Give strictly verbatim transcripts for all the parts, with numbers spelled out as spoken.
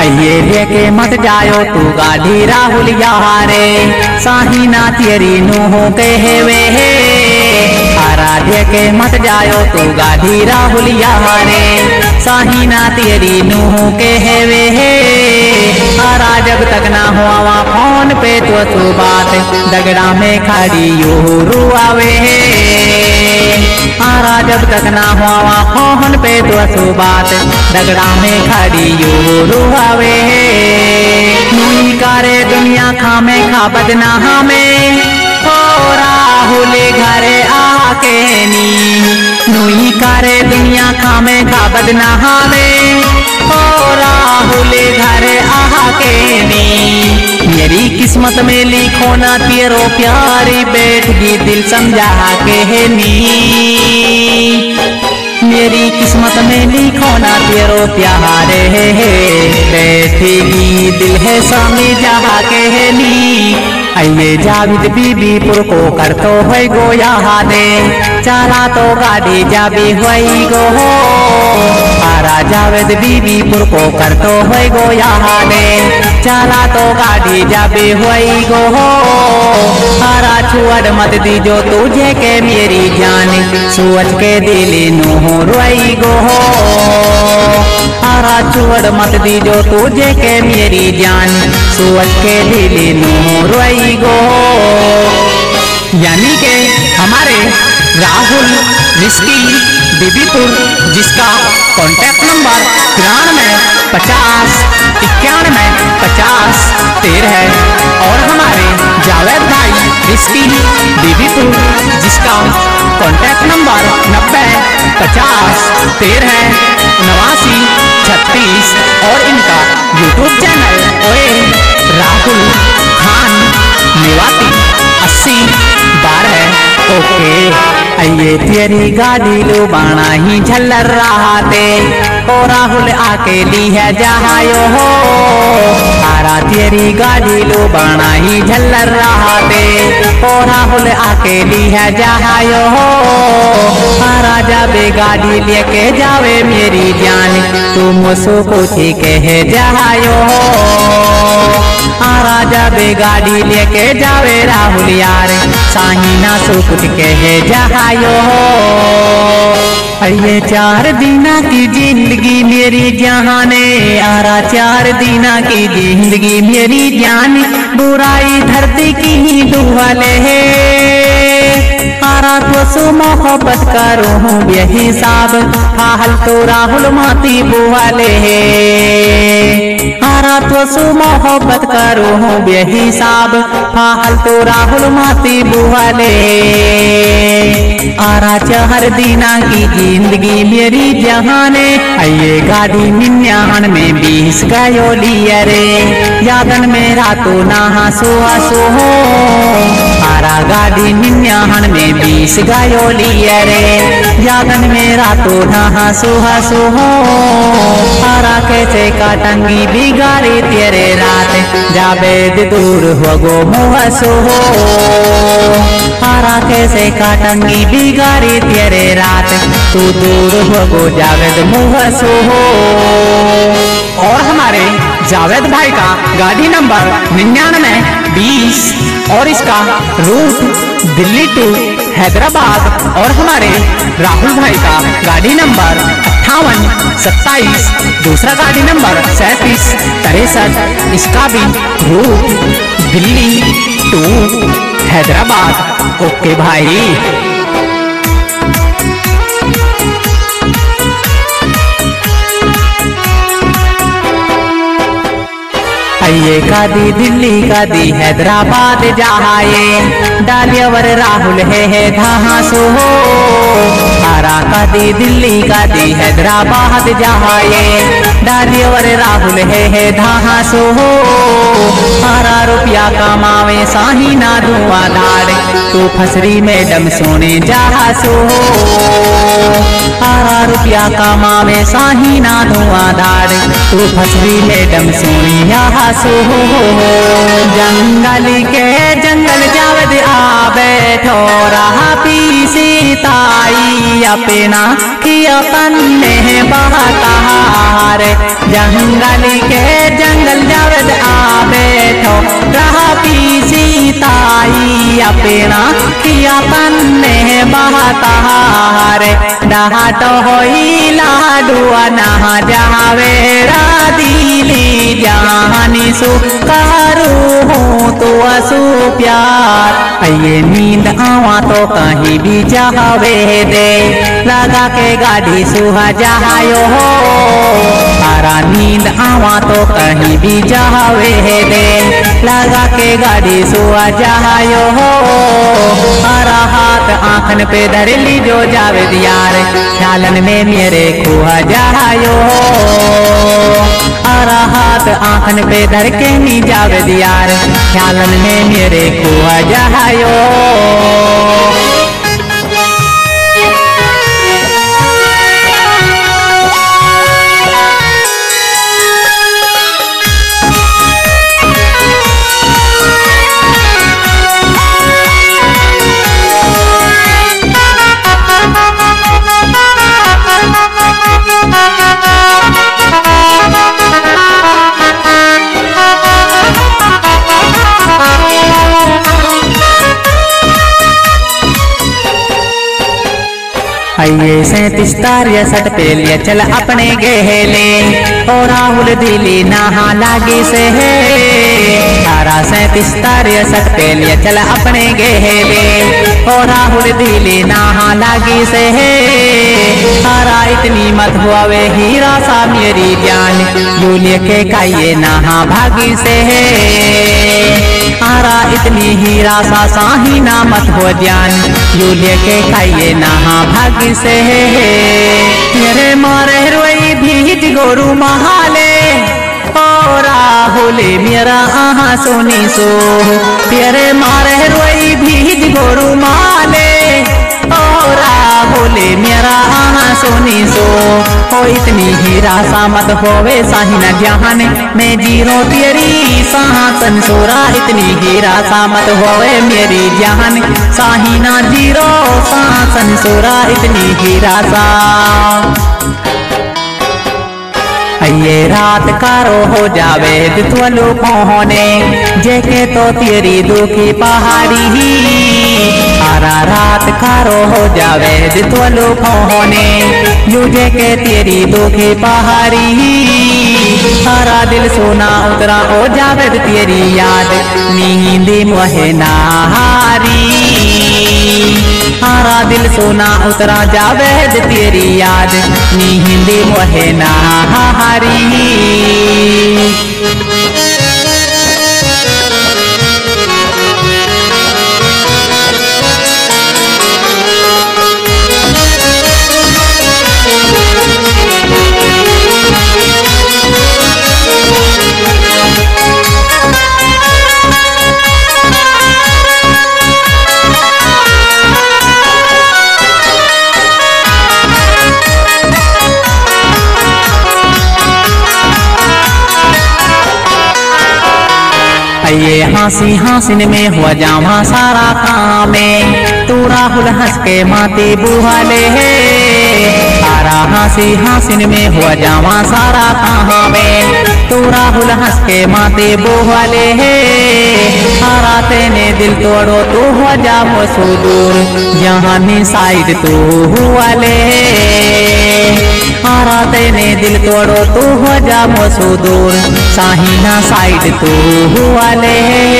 ये लेके मत जायो तू गाड़ी राहुल यारे, साहिना तेरी नूहों के हेवे हे। आराध्य के मत जायो तू गाड़ी राहुल यारे, साहिना तेरी नूहों के हेवे हे। आरा जब तक ना हुआ फोन पे तो तू बात, दगड़ा में खड़ी यू रुआवे हे। आरा जब तक ना हुआ फोन पे तो तू बात, दगड़ा में खड़ी यू रुआवे हे। नुई करे दुनिया खामे खा बदना हमें, हो राहुल घरे आके नी। नुई करे दुनिया खामे खा बदना हमें, हो राहुल घरे आके नी। मेरी किस्मत में लिखो ना तेरो प्यारी बैठगी दिल समझा के है नी। मेरी किस्मत में लिखो ना तेरो प्यारे है, बैठेगी दिल है समझा के है नी। आइए जावेद बीबीपुर को कर तो है गो यहाँ दे, चला तो गाड़ी जाबी हुई गो हो। आरा जावेद बीबीपुर को कर तो है गो यहाँ दे, चला तो गाड़ी जाबी हुई गो हो। आरा छुअड़ मत दीजो तुझे के मेरी जान, सोच के दिल नूह रोई गो हो। आरा छुअड़ मत दीजो तुझे के मेरी जान, सोच के दिल नूह रोई गो। यानी के हमारे राहुल रिस्की बीबीपुर, जिसका कॉन्टैक्ट नंबर तिरानवे पचास इक्यानवे पचास तेरह है। और हमारे जावेद भाई रिस्की बीबीपुर, जिसका कॉन्टैक्ट नंबर नब्बे पचास तेरह नवासी छत्तीस। और इनका यूट्यूब चैनल ओए राहुल खान निवाती अस्सी बारह। ओके आइए तेरी गाड़ी लो बाणा ही झल्लर रहा ते, ओ राहुल आके ली है जहायो हो। आरा तेरी गाड़ी लो बाणा ही झल्लर रहा ते, ओ राहुल आके ली है जहायो हो। आरा जावे गाड़ी लेके जावे मेरी जान, तू मुझसे पूछी कहे जहायो हो। आरा जावे गाड़ी लेके जावे राहुल यार, साहिना सो कुछ कहे जहायो हो। ये चार दिना की जिंदगी मेरी जहाने, आरा चार दिना की जिंदगी मेरी जान, बुराई धरती की ही दुआले है। आरा तो सो मोहब्बत करो हूँ बेहिसाब, हाल तो राहुल माती बुआले है। आरा तो सो मोहब्बत करो हूँ बेहिसाब, हाल तो राहुल माती बुआले। आरा चार दिना की जिंदगी मेरी जहाने, आइए गाड़ी निन्यान में बीस गयो लिया रे, यादन मेरा तो नहा सो सो हो। आरा गाड़ी निन्यान में बीस गयो लिया रे, यादन मेरा तो नहा सो सो हो। आरा कैसे काटंगी बिगाड़ी तेरे रात, जावेद दूर हो गो मुँह सो हो। आरा कैसे काटंगी बिगाड़ी तेरे रात, तू दूर हो गो जावेद मुँह सो हो। और हमारे जावेद भाई का गाड़ी नंबर निन्यानवे बीस, और इसका रूट दिल्ली टू हैदराबाद। और हमारे राहुल भाई का गाड़ी नंबर अट्ठावन सत्ताईस, दूसरा गाड़ी नंबर सैंतीस तिरसठ, इसका भी route Delhi to Hyderabad. Okay भाई। ये कादी दिल्ली कादी हैदराबाद जहाए, डालियावर राहुल है है घासो हो। आरा कादी दिल्ली कादी हैदराबाद जहाए, डालियावर राहुल है है घासो हो। आरा रुपया कमावे साही ना धुआंधार, तू फसरी मैडम सोने जहासो हो। आरा रुपया कमावे साही ना धुआंधार, तू फसरी मैडम सोनी जहासो हो। जंगल के जंगल जावद आ बैठो रहा पीसी ताई, अपना कि अपन में बहतार। जंगल के चल जावद आवे थो रहा पीसी ताई अपना किया तन्ने बहतारे डाटो होई लाडुआ ना जावे दिली जानी सु करू हूँ तो असु प्यार ये नींद आवा तो कहीं भी जावे दे लगा के गाड़ी सुहा जायो हो तारा नींद आवा तो कहीं भी जावे दे लगा के गाड़ी सुहा जायो हो तारा हाथ आंखन पे धर ली जो जावे यार ख्यालन में मेरे खुआ जायो आरा हाथ आंखन पे धर के नी जावे यार ख्यालन में मेरे खुआ जायो ये सैतीस तारिया सट पे लिया चल अपने गेले और राहुल दिली नहा लागी से है तारा सैतीस तारिया सट पे लिया चल अपने गेले और राहुल दिली नहा लागी से है तारा इतनी मत हुआ वे हीरा सा मेरी जान यू लेके काये नहा भागी से है तारा इतनी हीरा सा साही ना मत हो जान यू लेके खाइए नहा भागी से तेरे मारे रोई भीज गोरु महाले और राहुल मेरा आहा सोनी सो तेरे मारे रोई भीज गोरु माले और राहुल मेरा आहा सोनी सो ओ इतनी हीरा सा मत होवे साही न जहान मैं जीरो तेरी साहसन सोरा इतनी हीरा सा मत होवे मेरी जहान साही ना जीरो साहसन सोरा इतनी हीरा सा ये रात कारो हो जावे दित्वलु पहुने जेके तो तेरी दुखी पहाड़ी ही सारा रात कारो हो जावे दित्वलु पहुने यू जेके तेरी दुखी पहाड़ी ही सारा दिल सोना उतरा हो जावे तेरी याद नींदी मोहे नाहारी सारा दिल सोना उतरा जावे तेरी याद नींदी मोहे नाहारी ये हंसी हंसिन में हुआ जावा सारा काम में तू राहुल हंस के माते बुहाले है सारा हंसी हंसिन में हुआ जावा सारा काम में तू राहुल हंस के माते बुहाले है सारा तेने दिल तोड़ो तू हुआ जाओ सुदूर जहाँ नी साइड तू हुआ ले सारा तेने दिल तोड़ो तू हो जाओ सुदूर साहिना साइड तू हुआ ले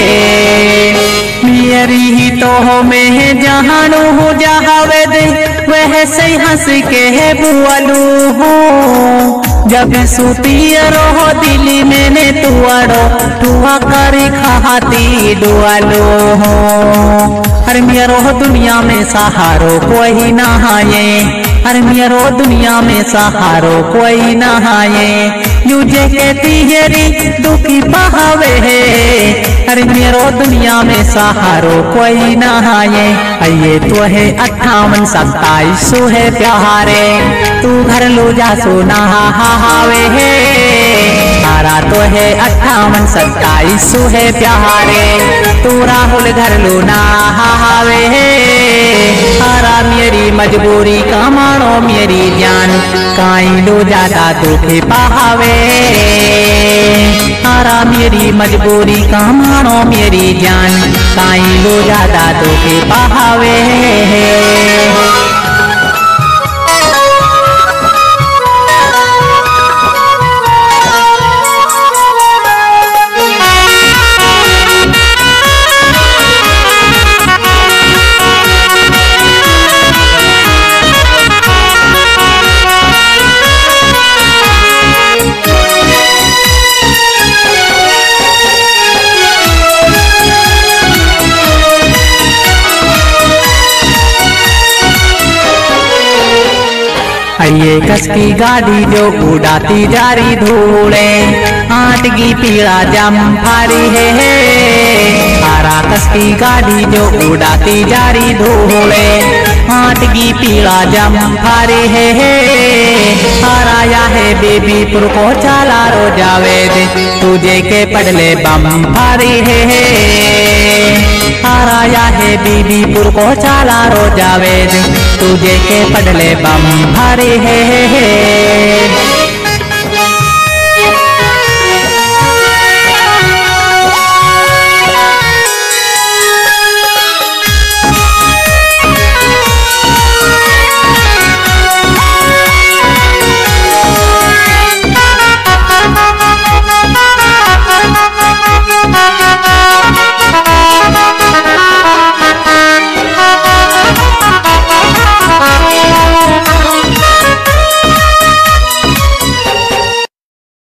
मेरी ही तो हो में जहानू हो जहावे दे वह से हंस के है बुआलू हो जब सूती रहो दिली मैंने तुआरो तुआ करी खाती डुआलो हो हर मेरो दुनिया में सहारो कोई ना हाये हर मेरो दुनिया में सहारो कोई ना हाये यूजे कहती हेरी दुखी बहावे है हर मेरो दुनिया में सहारो कोई ना हाये ये तो है अट्ठावन सत्ताईस सो है प्यारे तू घर लो जा सोना हावे है तारा तो है अट्ठावन सत्ताईस सो है प्यारे तू राहुल घर लो ना हावे है तारा मेरी मजबूरी का मानो मेरी जान काई लो जाता तो के पावे मजबूरी का मानो मेरी जान, काई लो ज्यादा तो के बहावे। ये कस की गाड़ी जो उड़ाती जा रही धूले, आट की पीड़ा जम फारी है। आरा कस की गाड़ी जो उड़ाती जा रही धूले, आट की पीड़ा जम फारी है। आराया है बेबीपुर को चाला रो जावेद, तुझे के पडले बम फारी है। आराया है बीबीपुर को चाला रो जावेद, तुझे के पडले बम भारी है।